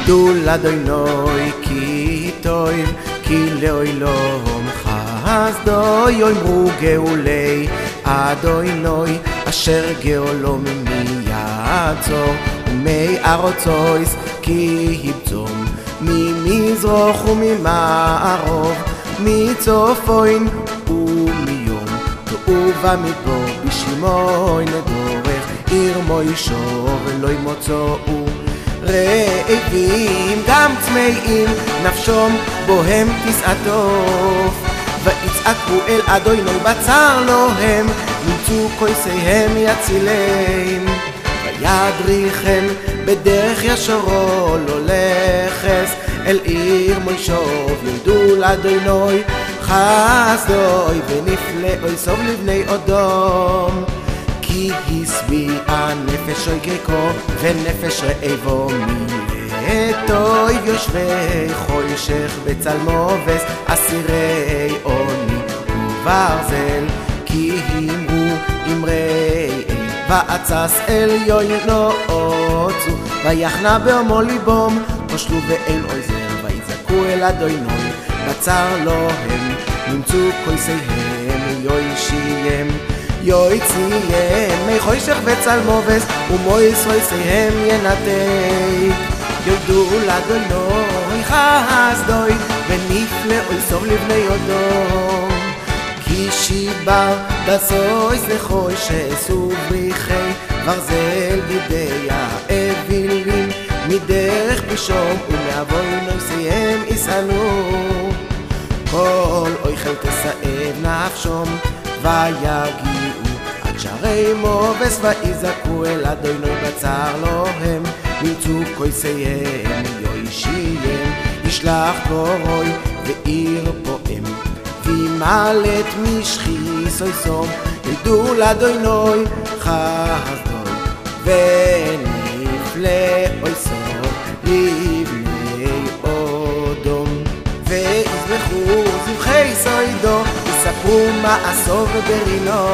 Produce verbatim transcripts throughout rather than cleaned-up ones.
ידעו לאדוני כי טוב, כי לעולם חסדו. יאמרו גאולי אדוני אשר גאולו מיעצור, ומארצויס כי יבצום, ממזרח וממערב, מצפון ומיום ובמדבר, בשמעון דורך עיר מוישו ולא ימוצאו. רעבים גם צמאים נפשום בוהם תסעטוף, ויצעקו אל אדוני בצר להם, נמצאו כוסיהם יצילם. וידריכם בדרך ישרו לא לכס, אל עיר מוישוב ידעו לאדוני חסדוי, ונפלאוי סוב לבני אדום. כי השביעה נפש רגקו ונפש רעבו מלטוי, יושבי חושך בצלמו ובס אסירי עוני וברזל. כי אמרו אמרי ועצס עליון לא עוצו, ויחנה בעמו ליבום חושלו ואין עוזר. ויזעקו אל אדוני בצר להם, נמצאו כוסיהם יוישיים. יויציהם מי חושך וצלמו ובס, ומויס חוסיהם ינתק. יודו לאדוני חסדוי, ונפלאוי סוב לבני אדום. כי שיבר דסויס לחושש ובריחי ברזל בידי האווילים, מדרך בשום ומעוון נויסיהם יסענו. כל אויכל תסעב נפשום ויגיעו עד שערי מובס, ויזעקו אל אדוני בצר להם, נמצאו כוסיהם יוישיים. ישלח קורוי ועיר פועם, וימלט משחי סויסום. ידעו לאדוני חסדוי, ונפלאוי סוב לבני אדום. ויזבחו זבחי סוידו, יספרו מעשו וברינו.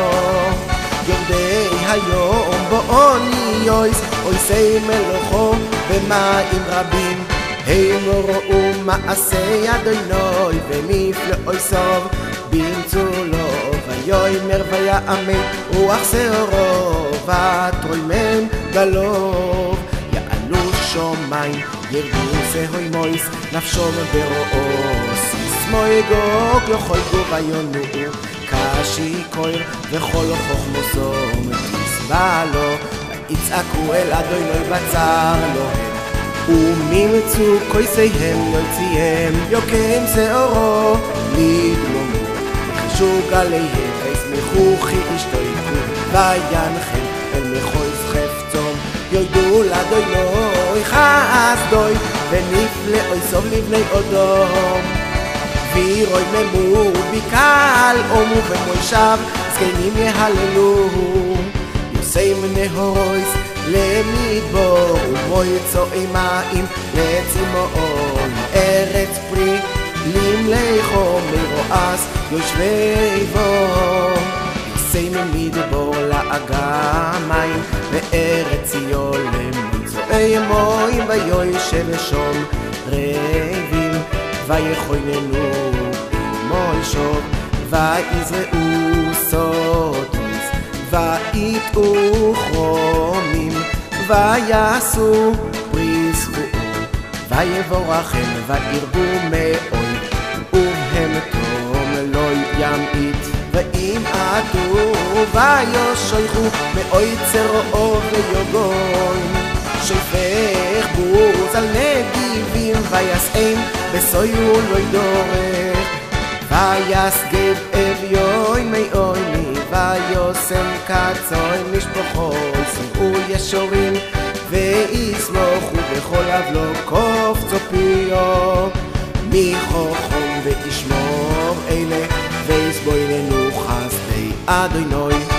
יורדי היום בעוני יויס, אויסי מלוכו במים רבים. הם ראו מעשי אדוני, ונפלאוי סוב במצאו לו. ויאמר ויאמר רוח שערו, ותרוימן גלוב. יעלו שמיים ירדו זהוי מויס, נפשום ברעו סיסמו יגוג. לכל גוב ויונאו כשיקויר, וכל חוכמוסו תסבע לו. ויצעקו אל אדוני בצר להם, וממצאו כוסיהם יוציאם. יוקם שערו לדרומו, יחשו גליהם, וישמחו כי ישתוקו, וינחם אל מחוז חפצום. יודו לאדוני חסדוי, ונפלאוי סוב לבני אדום. וירוממו בקהל עמו ומושב, זקנים יהללו. יוסי נהרויס למדבור, ומויצאי מים לצמאון. ארץ פרי למלי חומר רועס יושבי בו. יוסי ממדבור לאגמים, וארץ ציון למצואי מים. ויושב שום רעבים, ויכוננו מוישוב, ויזרעו סודוס, ויטעו כרומים, ויעשו פרי זבועים. ויבורכם וירבו מאוי, ובהם תום לא ימעיט. וימעטו ויושויכו מאוי צרעו ויוגון. שופך בוז על נדיבים, ויסעם בסויו לא ידורך. ויסגב אביון מאויני, ויוסם קצוי משפחו. ישמעו ישורים ויסמוכו, בכל עוולו קופצו פיו. מי חכם וישמור אלה, ויסבוי לנו חסדי אדוני.